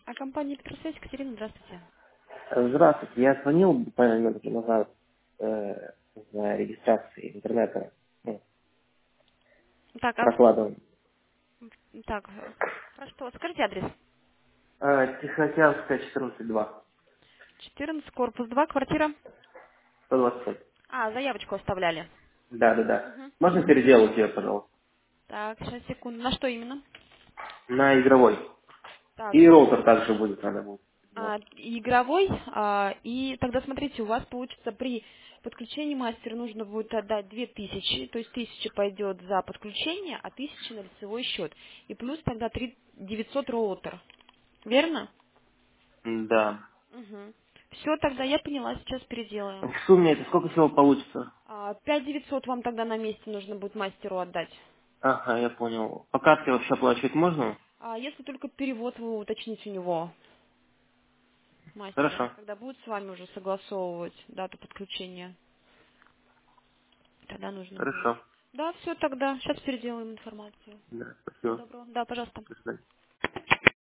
А компания Петросвязь, Екатерина, здравствуйте. Здравствуйте, я звонил буквально минуту назад за регистрацией интернета, ну, Так, прокладом. так, про что? Скажите адрес. Тихоокеанская, 14-2, 14, корпус 2, квартира. 125. А, заявочку оставляли. Да. Мгм. Можно переделать ее, пожалуйста? Так, сейчас, секунду. На что именно? На игровой. Так, И роутер также будет, надо будет. сделать. игровой, и тогда смотрите, у вас получится при подключении мастера нужно будет отдать 2000, то есть 1000 пойдет за подключение, а 1000 на лицевой счет. И плюс тогда 3900 роутер. Верно? Да. Угу. Все, тогда я поняла, сейчас переделаем. В сумме это сколько всего получится? 5900 вам тогда на месте нужно будет мастеру отдать. Ага, я понял. По карте вообще оплачивать можно? А если только перевод вы уточните у него, мастера, Хорошо. когда будет с вами уже согласовывать дату подключения, тогда нужно будет. Хорошо. Да, все тогда. Сейчас переделаем информацию. Да, Всего спасибо. доброго. Да, пожалуйста. До свидания.